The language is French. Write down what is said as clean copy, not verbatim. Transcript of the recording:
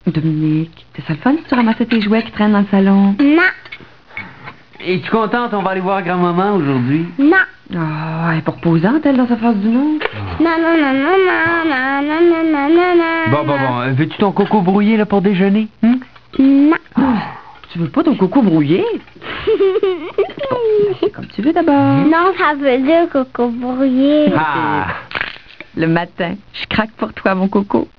Dominique, c'est ça le fun si tu ramassais tes jouets qui traînent dans le salon? Non. Es-tu contente? On va aller voir grand-maman aujourd'hui. Non. Ah, elle est pas reposante, elle, dans sa face du monde. Non, non, non, non, non, non, non, non, non, non, non. Bon. Veux-tu ton coco brouillé là, pour déjeuner? Non. Tu veux pas ton coco brouillé? Bon, comme tu veux d'abord. Non, ça veut dire coco brouillé. Ah! Le matin, je craque pour toi, mon coco.